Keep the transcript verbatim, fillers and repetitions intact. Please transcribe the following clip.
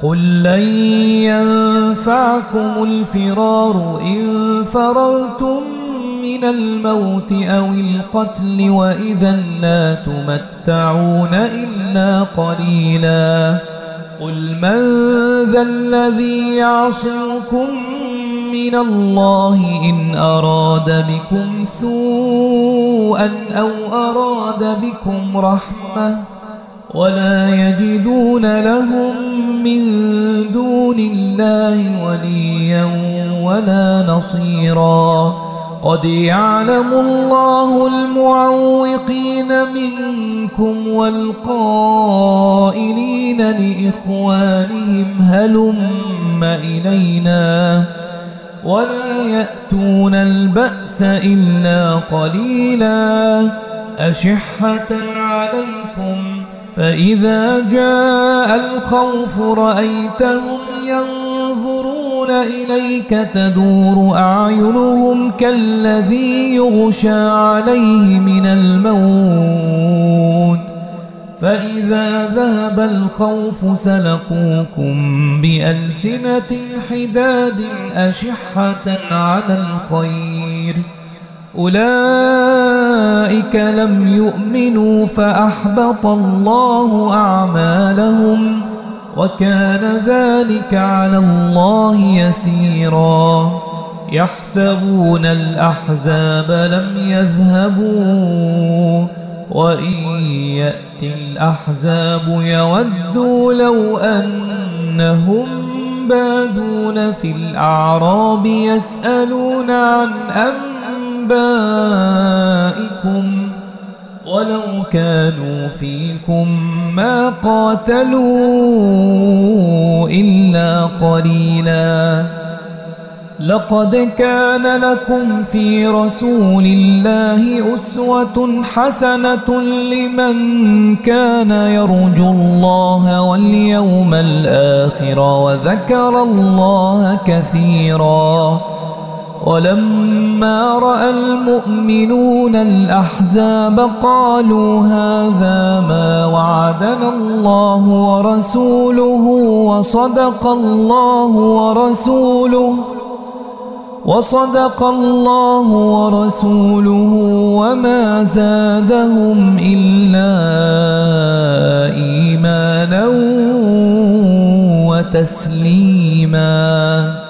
قل لن ينفعكم الفرار إن فررتم من الموت أو القتل وإذا لا تمتعون إلا قليلا قل من ذا الذي يعصمكم من الله إن أراد بكم سوءا أو أراد بكم رحمة ولا يجدون لهم من دون الله وليا ولا نصيرا قد يعلم الله المعوقين منكم والقائلين لإخوانهم هلم إلينا ولا يأتون البأس إلا قليلا أشحة عليكم فإذا جاء الخوف رأيتهم ينظرون إليك تدور أعينهم كالذي يغشى عليه من الموت فإذا ذهب الخوف سلقوكم بألسنة حداد أشحة على الخير أولئك لم يؤمنوا فأحبط الله أعمالهم وكان ذلك على الله يسيرا يحسبون الأحزاب لم يذهبوا وإن يأتي الأحزاب يودوا لو أنهم بادون في الأعراب يسألون عن أنبائكم ولو كانوا فيكم ما قاتلوا إلا قليلا لقد كان لكم في رسول الله أسوة حسنة لمن كان يرجو الله واليوم الآخر وذكر الله كثيرا ولما رأى المؤمنون الأحزاب قالوا هذا ما وعدنا الله ورسوله وصدق الله ورسوله وصدق الله ورسوله وما زادهم إلا إيمانا وتسليما.